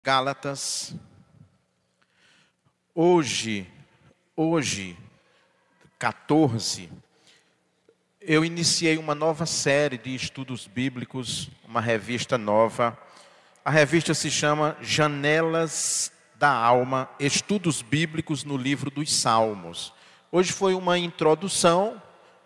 Gálatas. Hoje, 14, eu iniciei uma nova série de estudos bíblicos, uma revista nova. A revista se chama Janelas da Alma, Estudos Bíblicos no Livro dos Salmos. Hoje foi uma introdução,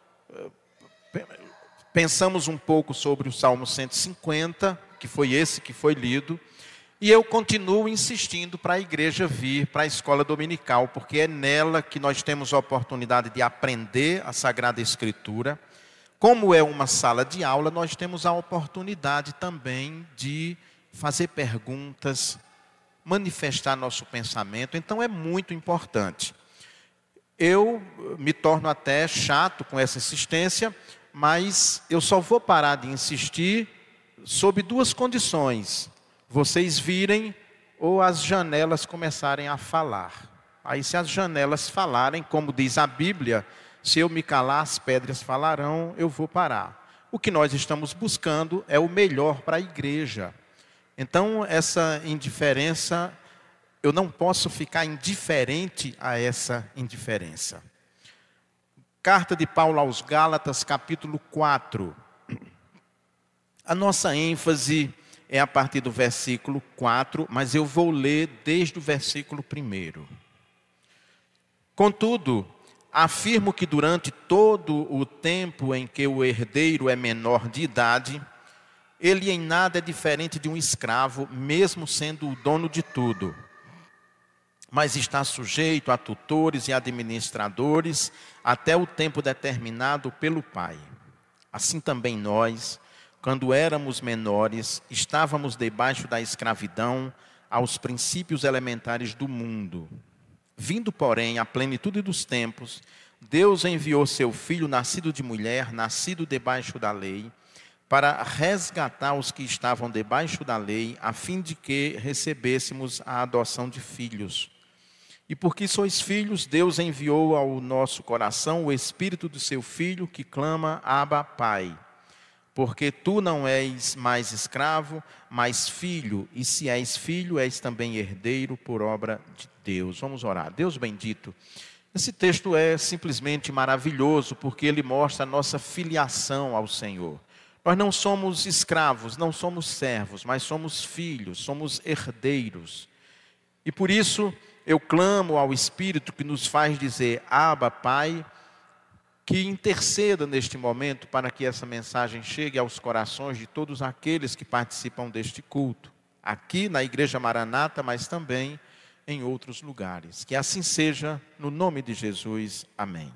pensamos um pouco sobre o Salmo 150, que foi esse que foi lido, e eu continuo insistindo para a igreja vir para a escola dominical, porque é nela que nós temos a oportunidade de aprender a Sagrada Escritura. Como é uma sala de aula, nós temos a oportunidade também de fazer perguntas, manifestar nosso pensamento, então é muito importante. Eu me torno até chato com essa insistência, mas eu só vou parar de insistir sob duas condições: vocês virem ou as janelas começarem a falar. Aí se as janelas falarem, como diz a Bíblia, se eu me calar as pedras falarão, eu vou parar. O que nós estamos buscando é o melhor para a igreja. Então essa indiferença, eu não posso ficar indiferente a essa indiferença. Carta de Paulo aos Gálatas, capítulo 4. A nossa ênfase é a partir do versículo 4, mas eu vou ler desde o versículo 1. Contudo, afirmo que durante todo o tempo em que o herdeiro é menor de idade, ele em nada é diferente de um escravo, mesmo sendo o dono de tudo. Mas está sujeito a tutores e administradores até o tempo determinado pelo Pai. Assim também nós, quando éramos menores, estávamos debaixo da escravidão aos princípios elementares do mundo. Vindo, porém, à plenitude dos tempos, Deus enviou seu Filho, nascido de mulher, nascido debaixo da lei, para resgatar os que estavam debaixo da lei, a fim de que recebêssemos a adoção de filhos. E porque sois filhos, Deus enviou ao nosso coração o Espírito do seu Filho, que clama, Abba, Pai. Porque tu não és mais escravo, mas filho, e se és filho, és também herdeiro por obra de Deus. Vamos orar. Deus bendito, esse texto é simplesmente maravilhoso, porque ele mostra a nossa filiação ao Senhor. Nós não somos escravos, não somos servos, mas somos filhos, somos herdeiros. E por isso eu clamo ao Espírito que nos faz dizer, Abba, Pai, que interceda neste momento para que essa mensagem chegue aos corações de todos aqueles que participam deste culto, aqui na Igreja Maranata, mas também em outros lugares. Que assim seja, no nome de Jesus. Amém.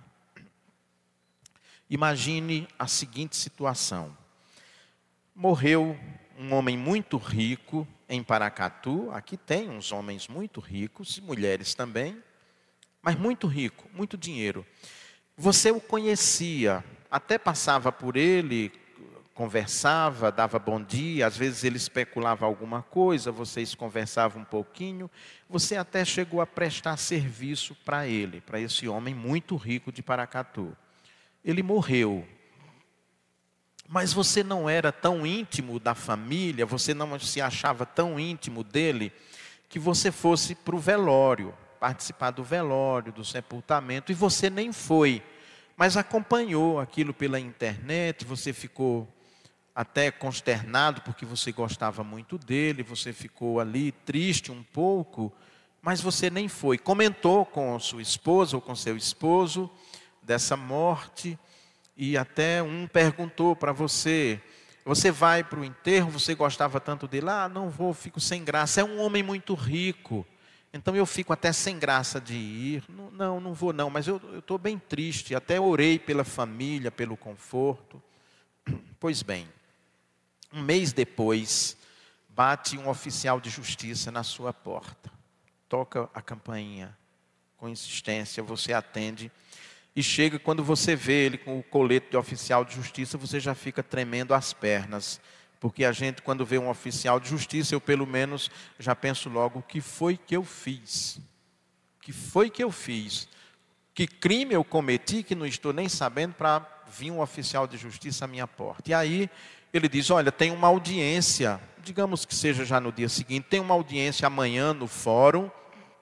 Imagine a seguinte situação. Morreu um homem muito rico em Paracatu. Aqui tem uns homens muito ricos, e mulheres também, mas muito rico, muito dinheiro. Você o conhecia, até passava por ele, conversava, dava bom dia, às vezes ele especulava alguma coisa, vocês conversavam um pouquinho, você até chegou a prestar serviço para ele, para esse homem muito rico de Paracatu. Ele morreu. Mas você não era tão íntimo da família, você não se achava tão íntimo dele, que você fosse para o velório, participar do velório, do sepultamento, e você nem foi, mas acompanhou aquilo pela internet, você ficou até consternado, porque você gostava muito dele, você ficou ali triste um pouco, mas você nem foi. Comentou com sua esposa ou com seu esposo dessa morte, e até um perguntou para você, você vai para o enterro, você gostava tanto dele? Ah, não vou, fico sem graça, é um homem muito rico, então eu fico até sem graça de ir. Não vou não, mas eu estou bem triste, até orei pela família, pelo conforto. Pois bem, um mês depois, bate um oficial de justiça na sua porta, toca a campainha com insistência, você atende, e chega, quando você vê ele com o colete de oficial de justiça, você já fica tremendo as pernas. Porque a gente, quando vê um oficial de justiça, eu pelo menos já penso logo, o que foi que eu fiz? O que foi que eu fiz? Que crime eu cometi que não estou nem sabendo para vir um oficial de justiça à minha porta? E aí Ele diz, olha, tem uma audiência, digamos que seja já no dia seguinte, tem uma audiência amanhã no fórum,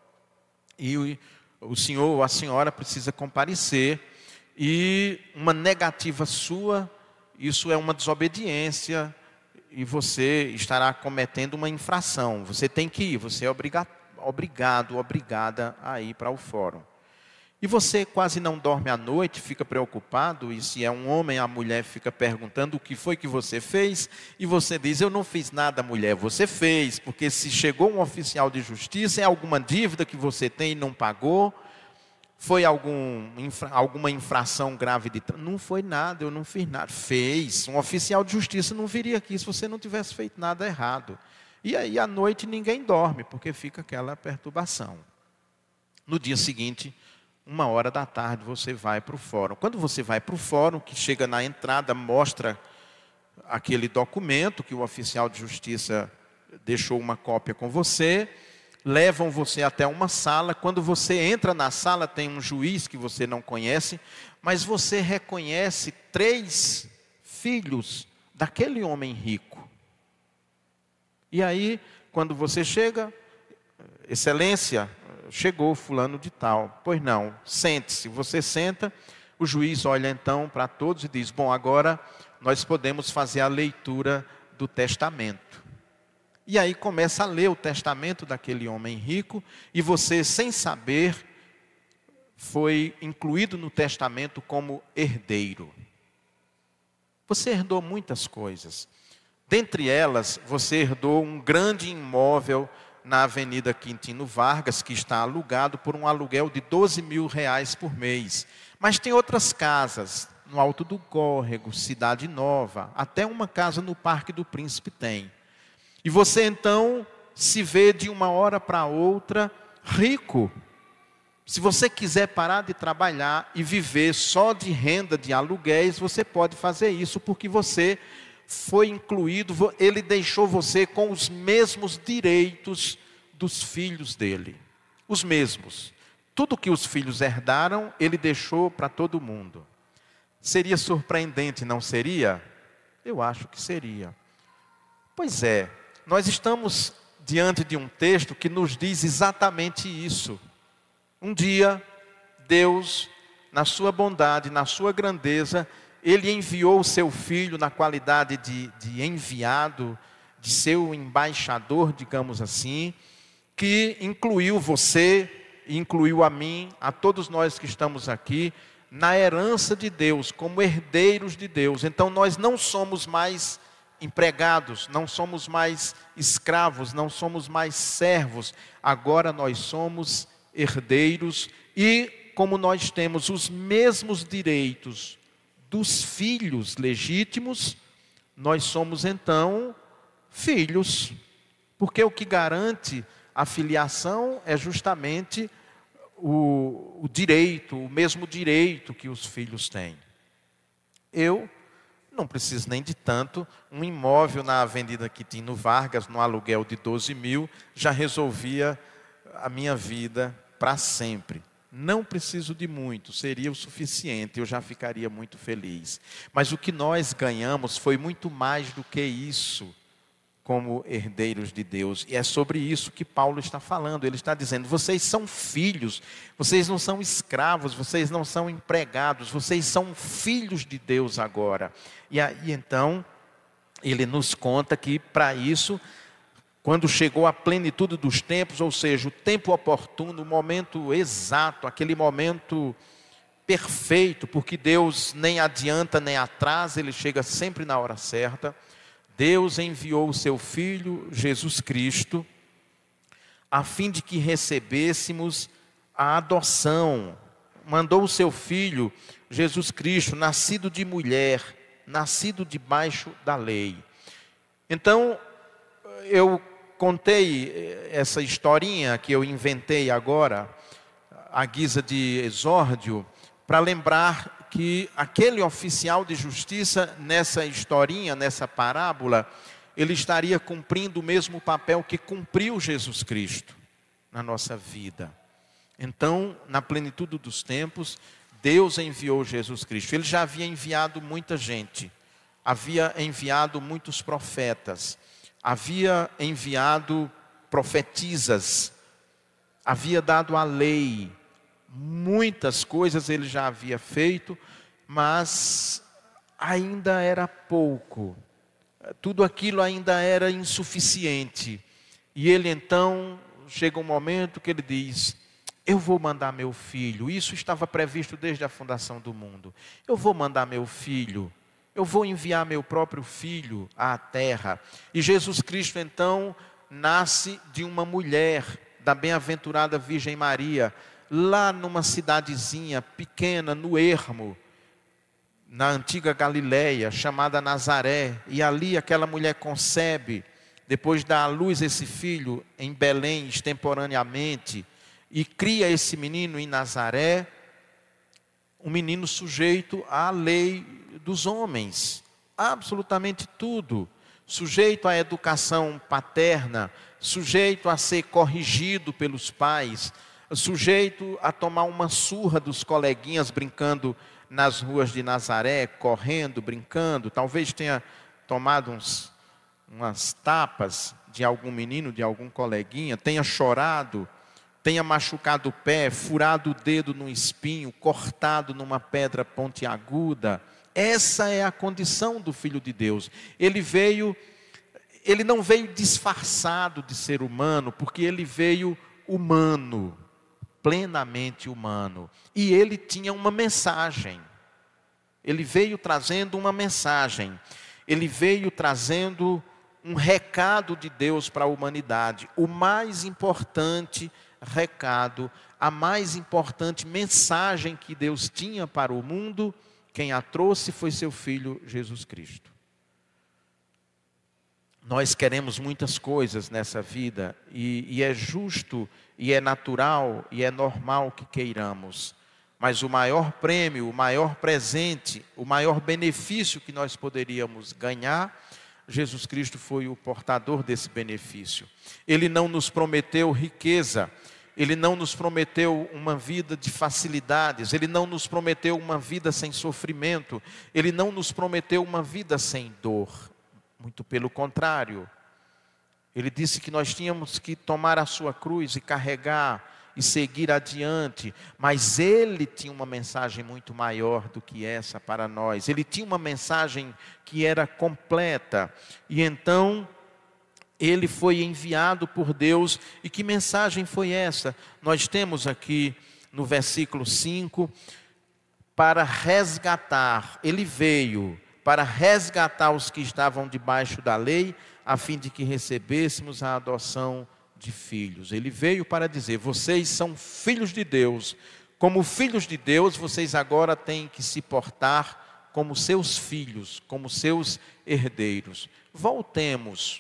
e o senhor ou a senhora precisa comparecer, e uma negativa sua, isso é uma desobediência, e você estará cometendo uma infração. Você tem que ir, você é obrigado, obrigada a ir para o fórum. E você quase não dorme à noite, fica preocupado, e se é um homem, a mulher fica perguntando o que foi que você fez, e você diz, eu não fiz nada, mulher, você fez, porque se chegou um oficial de justiça, é alguma dívida que você tem e não pagou, foi alguma infração grave de trânsito? Não foi nada, eu não fiz nada. Fez, um oficial de justiça não viria aqui se você não tivesse feito nada errado. E aí à noite ninguém dorme, porque fica aquela perturbação. No dia seguinte, 1h você vai para o fórum. Quando você vai para o fórum, que chega na entrada, mostra aquele documento que o oficial de justiça deixou uma cópia com você, levam você até uma sala. Quando você entra na sala, tem um juiz que você não conhece, mas você reconhece 3 filhos daquele homem rico. E aí, quando você chega, excelência, chegou fulano de tal. Pois não, sente-se. Você senta, o juiz olha então para todos e diz, bom, agora nós podemos fazer a leitura do testamento. E aí começa a ler o testamento daquele homem rico, e você, sem saber, foi incluído no testamento como herdeiro. Você herdou muitas coisas. Dentre elas, você herdou um grande imóvel na Avenida Quintino Vargas, que está alugado por um aluguel de R$12.000 por mês. Mas tem outras casas, no Alto do Córrego, Cidade Nova, até uma casa no Parque do Príncipe tem. E você então se vê de uma hora para outra rico. Se você quiser parar de trabalhar e viver só de renda de aluguéis, você pode fazer isso, porque você foi incluído, ele deixou você com os mesmos direitos dos filhos dele. Os mesmos. Tudo que os filhos herdaram, ele deixou para todo mundo. Seria surpreendente, não seria? Eu acho que seria. Pois é, nós estamos diante de um texto que nos diz exatamente isso. Um dia, Deus, na sua bondade, na sua grandeza, Ele enviou o seu Filho na qualidade de enviado, de seu embaixador, digamos assim, que incluiu você, incluiu a mim, a todos nós que estamos aqui, na herança de Deus, como herdeiros de Deus. Então nós não somos mais empregados, não somos mais escravos, não somos mais servos. Agora nós somos herdeiros, e como nós temos os mesmos direitos dos filhos legítimos, nós somos então filhos, porque o que garante a filiação é justamente o direito, o mesmo direito que os filhos têm. Eu não preciso nem de tanto, um imóvel na Avenida Quintino Vargas, no aluguel de 12.000, já resolvia a minha vida para sempre. Não preciso de muito, seria o suficiente, eu já ficaria muito feliz. Mas o que nós ganhamos foi muito mais do que isso, como herdeiros de Deus. E é sobre isso que Paulo está falando. Ele está dizendo, vocês são filhos, vocês não são escravos, vocês não são empregados, vocês são filhos de Deus agora. E aí então, ele nos conta que para isso, quando chegou a plenitude dos tempos, ou seja, o tempo oportuno, o momento exato, aquele momento perfeito, porque Deus nem adianta nem atrasa, Ele chega sempre na hora certa. Deus enviou o seu Filho, Jesus Cristo, a fim de que recebêssemos a adoção. Mandou o seu Filho, Jesus Cristo, nascido de mulher, nascido debaixo da lei. Então, eu contei essa historinha que eu inventei agora, à guisa de exórdio, para lembrar que aquele oficial de justiça, nessa historinha, nessa parábola, ele estaria cumprindo o mesmo papel que cumpriu Jesus Cristo na nossa vida. Então, na plenitude dos tempos, Deus enviou Jesus Cristo. Ele já havia enviado muita gente havia enviado muitos profetas, havia enviado profetisas, havia dado a lei, muitas coisas ele já havia feito, mas ainda era pouco, tudo aquilo ainda era insuficiente. E ele então, chega um momento que ele diz: eu vou mandar meu filho. Isso estava previsto desde a fundação do mundo. Eu vou mandar meu filho, eu vou enviar meu próprio filho à terra. E Jesus Cristo então nasce de uma mulher, da bem-aventurada Virgem Maria, lá numa cidadezinha pequena, no ermo, na antiga Galileia, chamada Nazaré. E ali aquela mulher concebe, depois dá à luz esse filho em Belém, extemporaneamente, e cria esse menino em Nazaré, um menino sujeito à lei dos homens, absolutamente tudo, sujeito à educação paterna, sujeito a ser corrigido pelos pais, sujeito a tomar uma surra dos coleguinhas brincando nas ruas de Nazaré, correndo, brincando. Talvez tenha tomado umas tapas de algum menino, de algum coleguinha, tenha chorado, tenha machucado o pé, furado o dedo num espinho, cortado numa pedra pontiaguda. Essa é a condição do Filho de Deus. Ele não veio disfarçado de ser humano, porque ele veio humano, plenamente humano. E ele tinha uma mensagem. Ele veio trazendo uma mensagem. Ele veio trazendo um recado de Deus para a humanidade. O mais importante recado, a mais importante mensagem que Deus tinha para o mundo, quem a trouxe foi seu Filho Jesus Cristo. Nós queremos muitas coisas nessa vida, e é justo, e é natural, e é normal que queiramos. Mas o maior prêmio, o maior presente, o maior benefício que nós poderíamos ganhar, Jesus Cristo foi o portador desse benefício. Ele não nos prometeu riqueza, Ele não nos prometeu uma vida de facilidades, Ele não nos prometeu uma vida sem sofrimento, Ele não nos prometeu uma vida sem dor. Muito pelo contrário, Ele disse que nós tínhamos que tomar a sua cruz e carregar e seguir adiante, mas Ele tinha uma mensagem muito maior do que essa para nós. Ele tinha uma mensagem que era completa, e então Ele foi enviado por Deus. E que mensagem foi essa? Nós temos aqui no versículo 5, para resgatar, Ele veio para resgatar os que estavam debaixo da lei, a fim de que recebêssemos a adoção de filhos. Ele veio para dizer: vocês são filhos de Deus. Como filhos de Deus, vocês agora têm que se portar como seus filhos, como seus herdeiros. Voltemos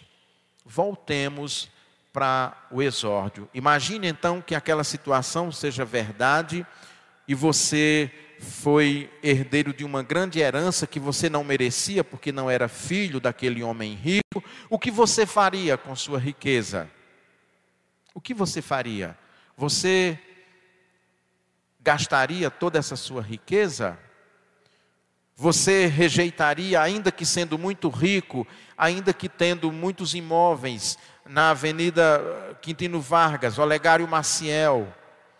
para o exórdio. Imagine então que aquela situação seja verdade, e você foi herdeiro de uma grande herança que você não merecia, porque não era filho daquele homem rico. O que você faria com sua riqueza? O que você faria? Você gastaria toda essa sua riqueza? Você rejeitaria, ainda que sendo muito rico, ainda que tendo muitos imóveis na Avenida Quintino Vargas, Olegário Maciel,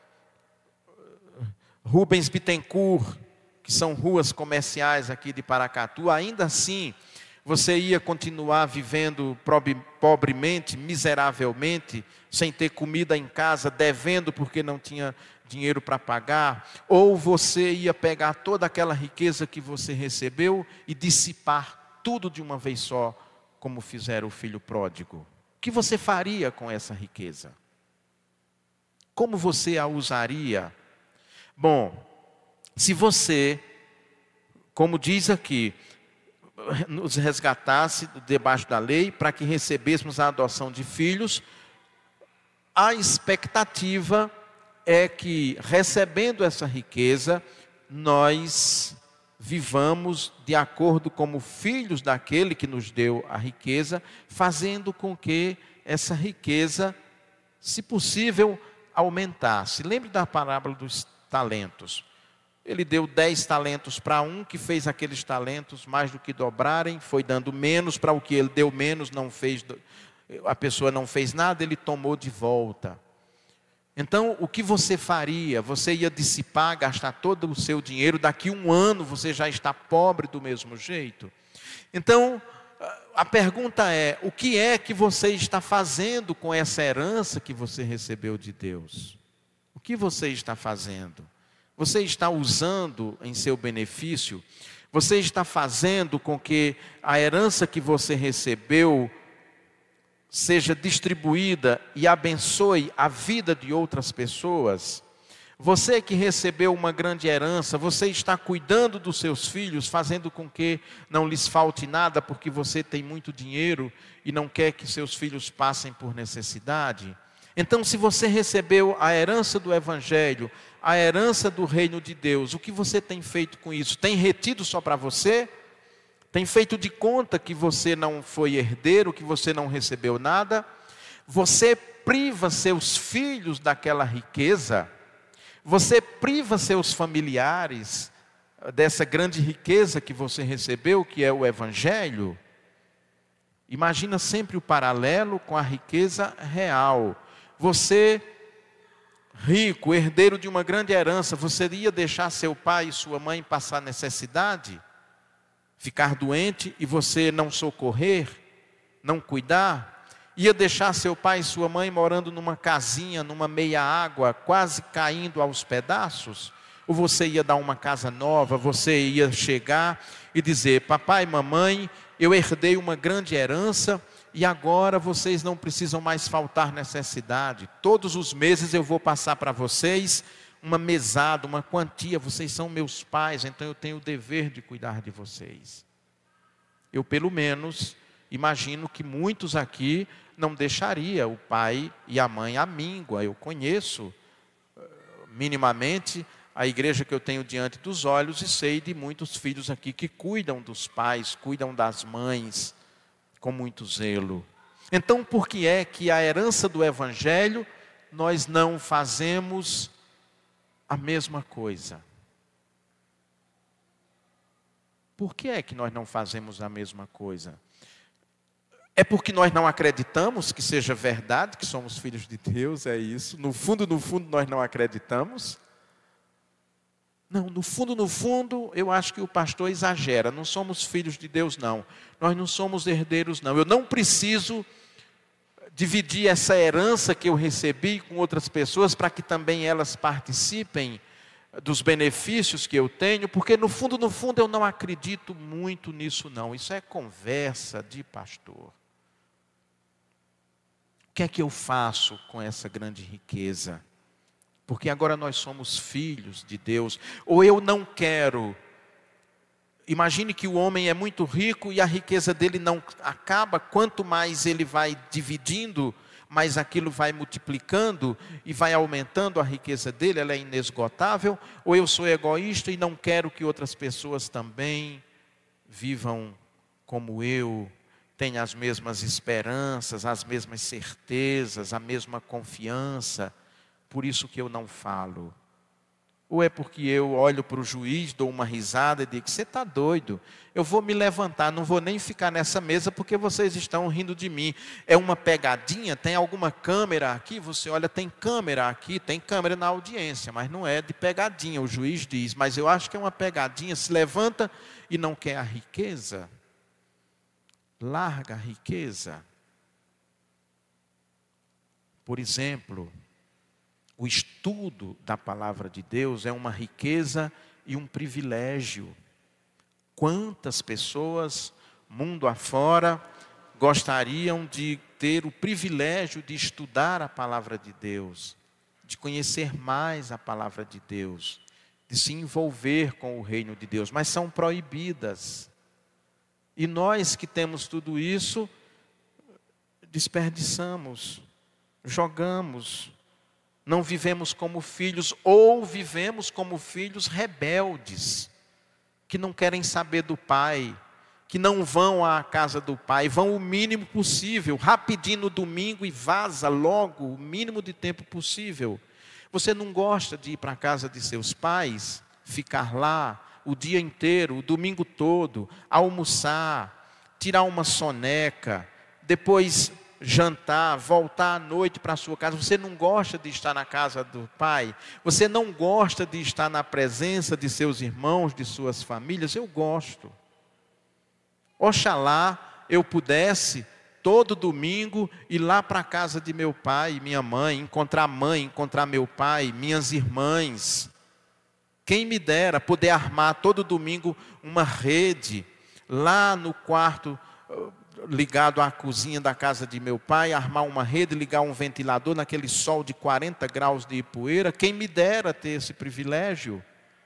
Rubens Bittencourt, que são ruas comerciais aqui de Paracatu, ainda assim você ia continuar vivendo pobremente, miseravelmente, sem ter comida em casa, devendo porque não tinha dinheiro para pagar? Ou você ia pegar toda aquela riqueza que você recebeu e dissipar tudo de uma vez só, como fizeram o filho pródigo? O que você faria com essa riqueza? Como você a usaria? Bom, se você, como diz aqui, nos resgatasse debaixo da lei, para que recebêssemos a adoção de filhos, a expectativa é que, recebendo essa riqueza, nós vivamos de acordo como filhos daquele que nos deu a riqueza, fazendo com que essa riqueza, se possível, aumentasse. Lembre da parábola dos talentos. ele deu 10 talentos para um, que fez aqueles talentos mais do que dobrarem, foi dando menos, para o que ele deu menos, a pessoa não fez nada, ele tomou de volta. Então, o que você faria? Você ia dissipar, gastar todo o seu dinheiro, daqui 1 ano você já está pobre do mesmo jeito? Então, a pergunta é, o que é que você está fazendo com essa herança que você recebeu de Deus? O que você está fazendo? Você está usando em seu benefício? Você está fazendo com que a herança que você recebeu seja distribuída e abençoe a vida de outras pessoas? Você que recebeu uma grande herança, você está cuidando dos seus filhos, fazendo com que não lhes falte nada, porque você tem muito dinheiro e não quer que seus filhos passem por necessidade? Então, se você recebeu a herança do Evangelho, a herança do reino de Deus, o que você tem feito com isso? Tem retido só para você? Tem feito de conta que você não foi herdeiro, que você não recebeu nada? Você priva seus filhos daquela riqueza? Você priva seus familiares dessa grande riqueza que você recebeu, que é o Evangelho? Imagina sempre o paralelo com a riqueza real. Você, rico, herdeiro de uma grande herança, você ia deixar seu pai e sua mãe passar necessidade? Ficar doente e você não socorrer, não cuidar? Ia deixar seu pai e sua mãe morando numa casinha, numa meia água, quase caindo aos pedaços? Ou você ia dar uma casa nova, você ia chegar e dizer, papai e mamãe, eu herdei uma grande herança, e agora vocês não precisam mais faltar necessidade. Todos os meses eu vou passar para vocês uma mesada, uma quantia. Vocês são meus pais, então eu tenho o dever de cuidar de vocês. Eu, pelo menos, imagino que muitos aqui não deixaria o pai e a mãe à míngua. Eu conheço minimamente a igreja que eu tenho diante dos olhos e sei de muitos filhos aqui que cuidam dos pais, cuidam das mães, com muito zelo. Então, por que é que a herança do Evangelho nós não fazemos a mesma coisa? Por que é que nós não fazemos a mesma coisa? É porque nós não acreditamos que seja verdade, que somos filhos de Deus, é isso? No fundo, nós não acreditamos? Não, no fundo, eu acho que o pastor exagera. Não somos filhos de Deus, não. Nós não somos herdeiros, não. Eu não preciso dividir essa herança que eu recebi com outras pessoas para que também elas participem dos benefícios que eu tenho, porque no fundo, eu não acredito muito nisso, não. Isso é conversa de pastor. O que é que eu faço com essa grande riqueza? Porque agora nós somos filhos de Deus. Ou eu não quero. Imagine que o homem é muito rico e a riqueza dele não acaba. Quanto mais ele vai dividindo, mais aquilo vai multiplicando e vai aumentando a riqueza dele, ela é inesgotável. Ou eu sou egoísta e não quero que outras pessoas também vivam como eu, tenham as mesmas esperanças, as mesmas certezas, a mesma confiança. Por isso que eu não falo. Ou é porque eu olho para o juiz, dou uma risada e digo, você está doido? Eu vou me levantar, não vou nem ficar nessa mesa porque vocês estão rindo de mim. É uma pegadinha? Tem alguma câmera aqui? Você olha, tem câmera aqui, tem câmera na audiência, mas não é de pegadinha, o juiz diz. Mas eu acho que é uma pegadinha, se levanta e não quer a riqueza. Larga a riqueza. Por exemplo, o estudo da palavra de Deus é uma riqueza e um privilégio. Quantas pessoas, mundo afora, gostariam de ter o privilégio de estudar a palavra de Deus, de conhecer mais a palavra de Deus, de se envolver com o reino de Deus, mas são proibidas. E nós que temos tudo isso, desperdiçamos, jogamos. Não vivemos como filhos, ou vivemos como filhos rebeldes, que não querem saber do pai, que não vão à casa do pai, vão o mínimo possível, rapidinho no domingo e vaza logo, o mínimo de tempo possível. Você não gosta de ir para a casa de seus pais? ficar lá o dia inteiro, o domingo todo, almoçar, tirar uma soneca, depois jantar, voltar à noite para a sua casa. Você não gosta de estar na casa do Pai? Você não gosta de estar na presença de seus irmãos, de suas famílias? Eu gosto. Oxalá eu pudesse todo domingo ir lá para a casa de meu pai e minha mãe, encontrar meu pai, minhas irmãs. Quem me dera poder armar todo domingo uma rede lá no quarto ligado à cozinha da casa de meu pai, armar uma rede, ligar um ventilador naquele sol de 40 graus de poeira. Quem me dera ter esse privilégio.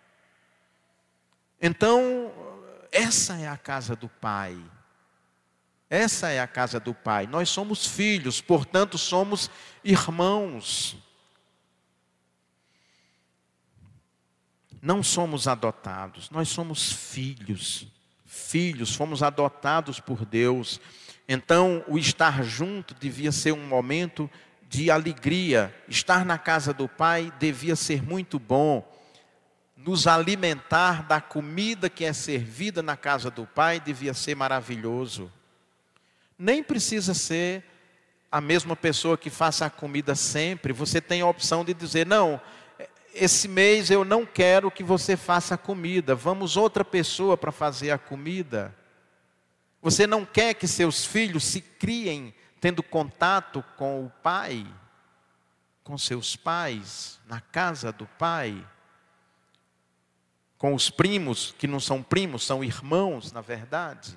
Então, essa é a casa do Pai. Essa é a casa do Pai. Nós somos filhos, portanto somos irmãos. Não somos adotados, nós somos filhos. Filhos, fomos adotados por Deus. Então, o estar junto devia ser um momento de alegria. Estar na casa do Pai devia ser muito bom. Nos alimentar da comida que é servida na casa do Pai devia ser maravilhoso. Nem precisa ser a mesma pessoa que faça a comida sempre. Você tem a opção de dizer, não, esse mês eu não quero que você faça a comida. Vamos outra pessoa para fazer a comida. Você não quer que seus filhos se criem tendo contato com o Pai, com seus pais, na casa do Pai, com os primos, que não são primos, são irmãos, na verdade.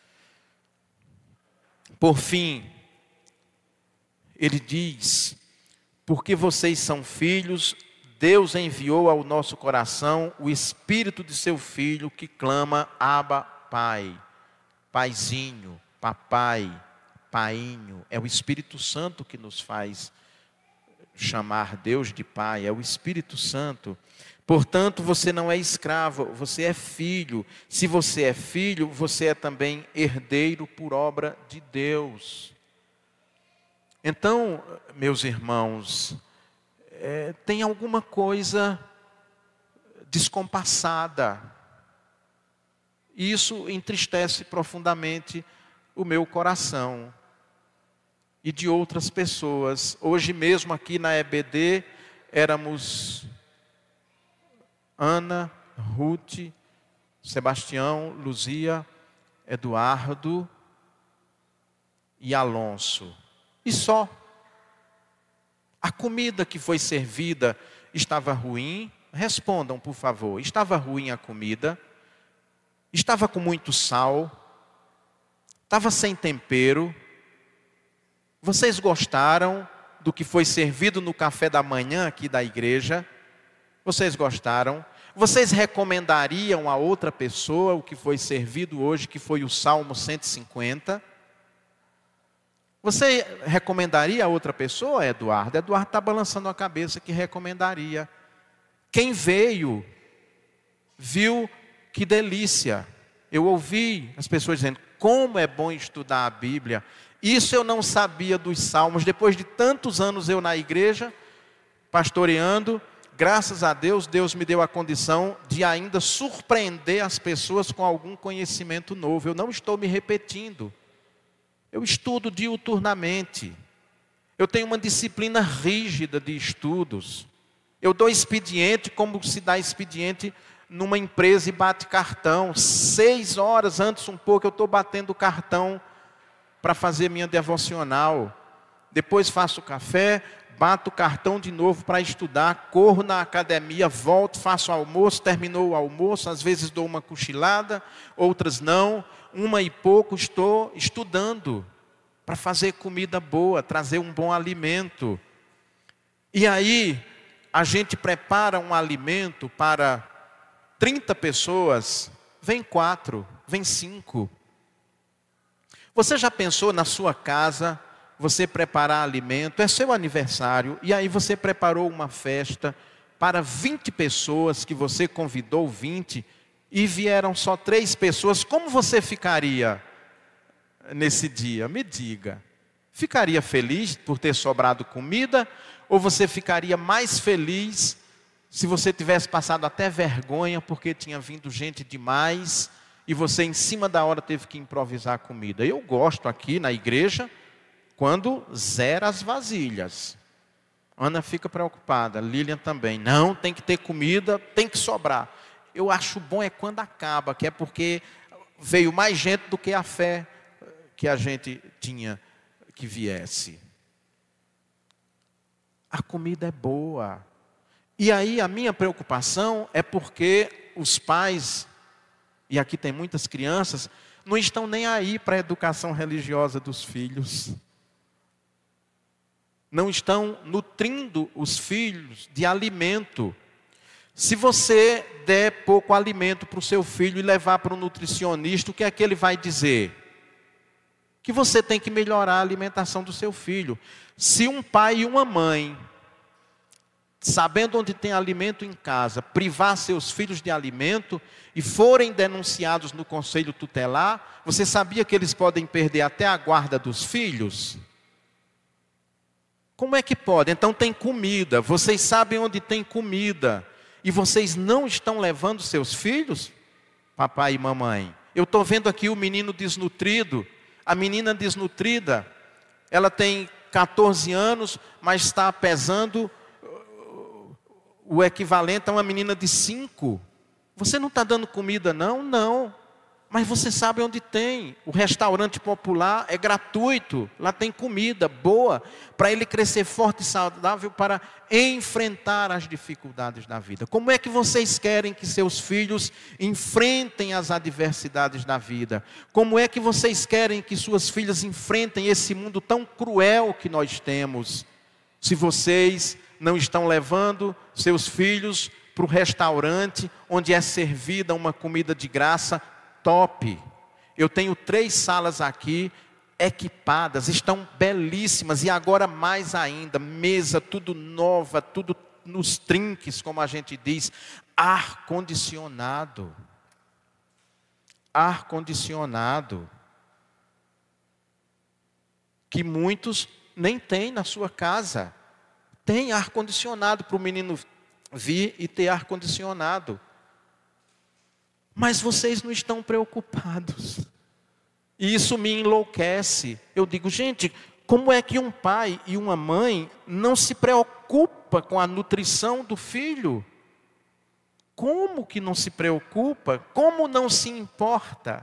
Por fim, ele diz, porque vocês são filhos, Deus enviou ao nosso coração o Espírito de seu Filho que clama, Abba, Pai, Paizinho, Papai, Painho. É o Espírito Santo que nos faz chamar Deus de Pai, é o Espírito Santo. Portanto, você não é escravo, você é filho. Se você é filho, você é também herdeiro por obra de Deus. Então, meus irmãos, tem alguma coisa descompassada. E isso entristece profundamente o meu coração e de outras pessoas. Hoje mesmo aqui na EBD, éramos Ana, Ruth, Sebastião, Luzia, Eduardo e Alonso. E só. A comida que foi servida estava ruim? Respondam, por favor. Estava ruim a comida? Estava com muito sal? Estava sem tempero? Vocês gostaram do que foi servido no café da manhã aqui da igreja? Vocês gostaram? Vocês recomendariam a outra pessoa o que foi servido hoje, que foi o Salmo 150? Você recomendaria a outra pessoa, Eduardo? Eduardo está balançando a cabeça que recomendaria. Quem veio, viu que delícia. Eu ouvi as pessoas dizendo, como é bom estudar a Bíblia. Isso eu não sabia dos Salmos. Depois de tantos anos eu na igreja, pastoreando, graças a Deus, Deus me deu a condição de ainda surpreender as pessoas com algum conhecimento novo. Eu não estou me repetindo. Eu estudo diuturnamente. Eu tenho uma disciplina rígida de estudos. Eu dou expediente como se dá expediente numa empresa e bate cartão. 6 horas antes, um pouco, eu estou batendo cartão para fazer minha devocional. Depois faço café, bato o cartão de novo para estudar, corro na academia, volto, faço almoço, terminou o almoço, às vezes dou uma cochilada, outras não. 1h pouco estou estudando para fazer comida boa, trazer um bom alimento. E aí, a gente prepara um alimento para 30 pessoas, vem 4, vem 5. Você já pensou na sua casa, você preparar alimento, é seu aniversário, e aí você preparou uma festa para 20 pessoas, que você convidou 20, e vieram só 3 pessoas, como você ficaria nesse dia? Me diga. Ficaria feliz por ter sobrado comida? Ou você ficaria mais feliz se você tivesse passado até vergonha porque tinha vindo gente demais e você em cima da hora teve que improvisar a comida. Eu gosto aqui na igreja quando zera as vasilhas. Ana fica preocupada, Lilian também. Não, tem que ter comida, tem que sobrar. Eu acho bom é quando acaba, que é porque veio mais gente do que a fé que a gente tinha que viesse. A comida é boa. E aí a minha preocupação é porque os pais, e aqui tem muitas crianças, não estão nem aí para a educação religiosa dos filhos. Não estão nutrindo os filhos de alimento. Se você der pouco alimento para o seu filho e levar para um nutricionista, o que é que ele vai dizer? Que você tem que melhorar a alimentação do seu filho. Se um pai e uma mãe, sabendo onde tem alimento em casa, privar seus filhos de alimento e forem denunciados no conselho tutelar, você sabia que eles podem perder até a guarda dos filhos? Como é que pode? Então tem comida, vocês sabem onde tem comida, e vocês não estão levando seus filhos, papai e mamãe? Eu estou vendo aqui o menino desnutrido, a menina desnutrida, ela tem 14 anos, mas está pesando o equivalente a uma menina de 5. Você não está dando comida não? Não. Mas você sabe onde tem. O restaurante popular é gratuito. Lá tem comida boa, para ele crescer forte e saudável, para enfrentar as dificuldades da vida. Como é que vocês querem que seus filhos enfrentem as adversidades da vida? Como é que vocês querem que suas filhas enfrentem esse mundo tão cruel que nós temos? Se vocês não estão levando seus filhos para o restaurante, onde é servida uma comida de graça, top. Eu tenho 3 salas aqui, equipadas, estão belíssimas, e agora mais ainda, mesa tudo nova, tudo nos trinques, como a gente diz, ar-condicionado. Ar-condicionado. Que muitos nem têm na sua casa. Tem ar-condicionado para o menino vir e ter ar-condicionado. Mas vocês não estão preocupados. E isso me enlouquece. Eu digo, gente, como é que um pai e uma mãe não se preocupa com a nutrição do filho? Como que não se preocupa? Como não se importa?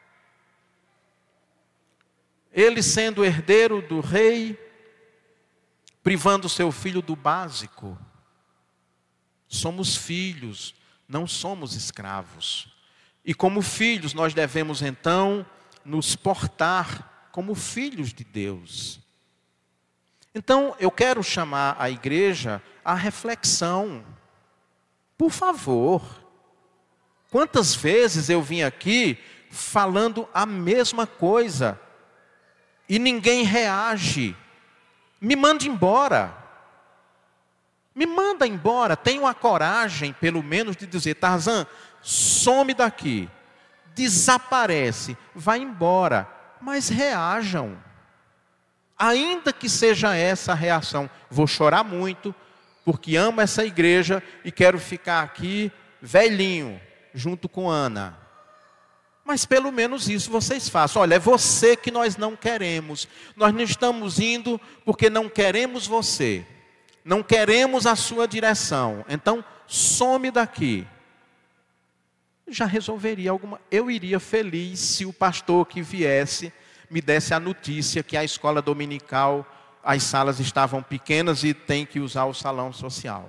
Ele sendo herdeiro do rei, privando seu filho do básico. Somos filhos, não somos escravos. E como filhos, nós devemos então nos portar como filhos de Deus. Então, eu quero chamar a igreja à reflexão. Por favor. Quantas vezes eu vim aqui falando a mesma coisa e ninguém reage? Me manda embora. Me manda embora. Tenho a coragem, pelo menos, de dizer, Tarzan, some daqui, desaparece, vai embora, mas reajam. Ainda que seja essa a reação, vou chorar muito, porque amo essa igreja e quero ficar aqui velhinho, junto com Ana. Mas pelo menos isso vocês façam. Olha, é você que nós não queremos. Nós não estamos indo porque não queremos você. Não queremos a sua direção. Então, some daqui. Já resolveria alguma... Eu iria feliz se o pastor que viesse me desse a notícia que a escola dominical, as salas estavam pequenas e tem que usar o salão social.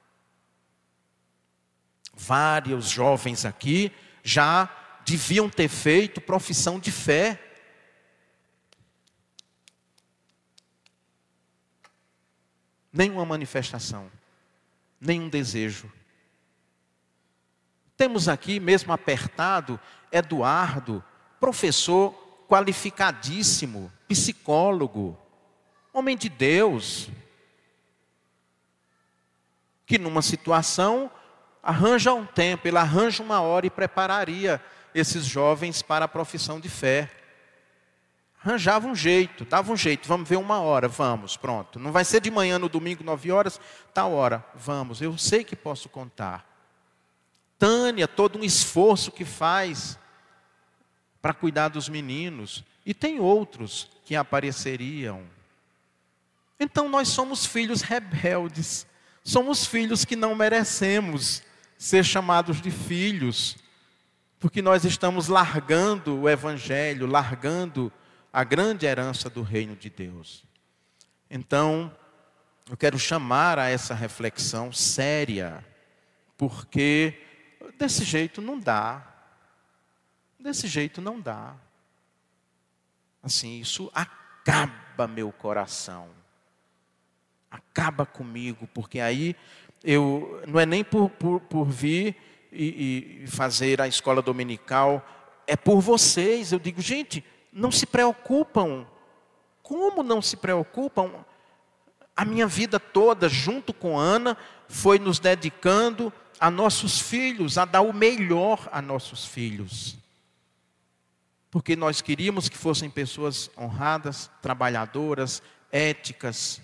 Vários jovens aqui já deviam ter feito profissão de fé. Nenhuma manifestação, nenhum desejo. Temos aqui, mesmo apertado, Eduardo, professor qualificadíssimo, psicólogo, homem de Deus, que numa situação arranja um tempo, ele arranja uma hora e prepararia esses jovens para a profissão de fé. arranjava um jeito, dava um jeito. Vamos ver 1 hora, vamos, pronto. Não vai ser de manhã no domingo, 9 horas, tal hora, vamos. Eu sei que posso contar. Tânia, todo um esforço que faz para cuidar dos meninos. E tem outros que apareceriam. Então nós somos filhos rebeldes. Somos filhos que não merecemos ser chamados de filhos. Porque nós estamos largando o Evangelho, largando a grande herança do reino de Deus. Então, eu quero chamar a essa reflexão séria. Porque desse jeito não dá. Desse jeito não dá. Assim, isso acaba meu coração. Acaba comigo, porque aí eu não é nem por vir e fazer a escola dominical, é por vocês. Eu digo, gente, não se preocupam. Como não se preocupam? A minha vida toda, junto com Ana, foi nos dedicando a nossos filhos, a dar o melhor a nossos filhos. Porque nós queríamos que fossem pessoas honradas, trabalhadoras, éticas.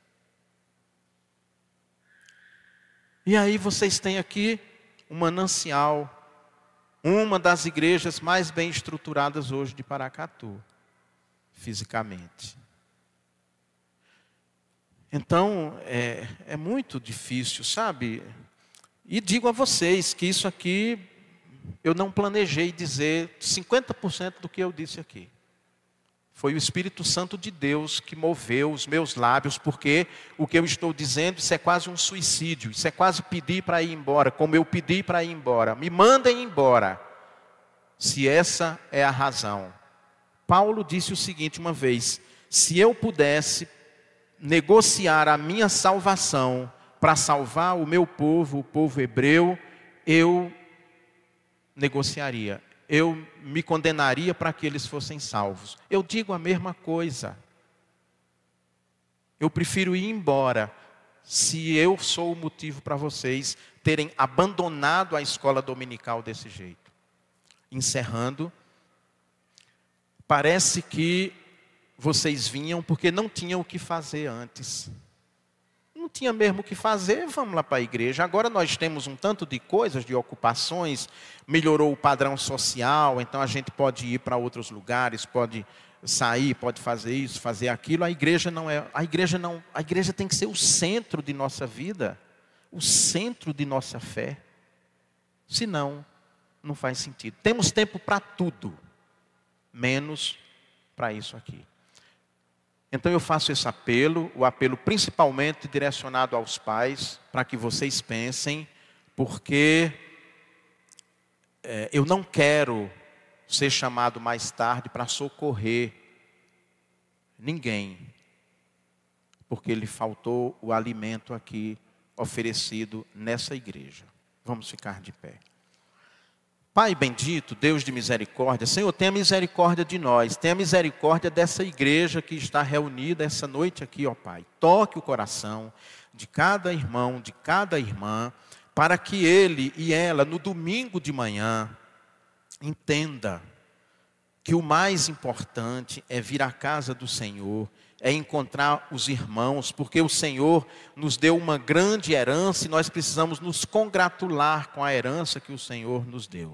E aí vocês têm aqui um manancial, uma das igrejas mais bem estruturadas hoje de Paracatu, fisicamente. Então, é muito difícil, sabe? E digo a vocês que isso aqui, eu não planejei dizer 50% do que eu disse aqui. Foi o Espírito Santo de Deus que moveu os meus lábios, porque o que eu estou dizendo, isso é quase um suicídio, isso é quase pedir para ir embora, como eu pedi para ir embora. Me mandem embora, se essa é a razão. Paulo disse o seguinte uma vez: se eu pudesse negociar a minha salvação para salvar o meu povo, o povo hebreu, eu negociaria. Eu me condenaria para que eles fossem salvos. Eu digo a mesma coisa. Eu prefiro ir embora, se eu sou o motivo para vocês terem abandonado a escola dominical desse jeito. Encerrando, parece que vocês vinham porque não tinham o que fazer antes. Não tinha mesmo o que fazer, vamos lá para a igreja. Agora nós temos um tanto de coisas, de ocupações, melhorou o padrão social, então a gente pode ir para outros lugares, pode sair, pode fazer isso, fazer aquilo. A igreja tem que ser o centro de nossa vida, o centro de nossa fé. Senão, não faz sentido. Temos tempo para tudo, menos para isso aqui. Então eu faço esse apelo, o apelo principalmente direcionado aos pais, para que vocês pensem, porque eu não quero ser chamado mais tarde para socorrer ninguém, porque lhe faltou o alimento aqui oferecido nessa igreja. Vamos ficar de pé. Pai bendito, Deus de misericórdia, Senhor, tenha misericórdia de nós, tenha misericórdia dessa igreja que está reunida essa noite aqui, ó Pai. Toque o coração de cada irmão, de cada irmã, para que ele e ela, no domingo de manhã, entenda que o mais importante é vir à casa do Senhor, é encontrar os irmãos, porque o Senhor nos deu uma grande herança e nós precisamos nos congratular com a herança que o Senhor nos deu.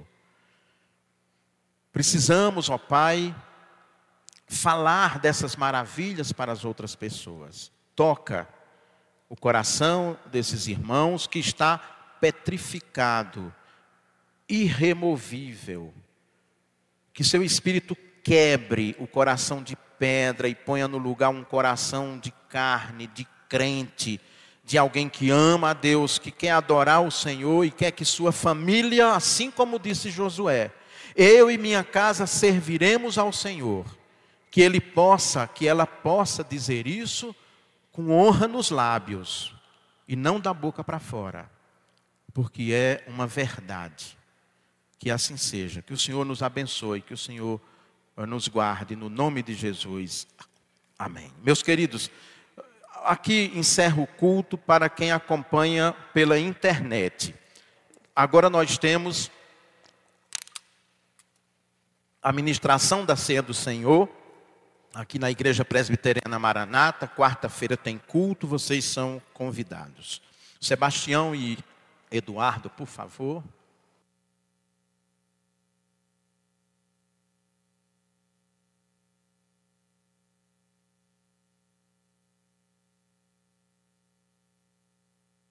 Precisamos, ó Pai, falar dessas maravilhas para as outras pessoas. Toca o coração desses irmãos que está petrificado, irremovível. Que seu Espírito quebre o coração de pedra e ponha no lugar um coração de carne, de crente, de alguém que ama a Deus, que quer adorar o Senhor e quer que sua família, assim como disse Josué, eu e minha casa serviremos ao Senhor. Que ela possa dizer isso com honra nos lábios e não da boca para fora, porque é uma verdade. Que assim seja, que o Senhor nos abençoe, que o Senhor nos guarde, no nome de Jesus. Amém. Meus queridos, aqui encerro o culto para quem acompanha pela internet. Agora nós temos a ministração da ceia do Senhor, aqui na Igreja Presbiteriana Maranata, quarta-feira tem culto, vocês são convidados. Sebastião e Eduardo, por favor.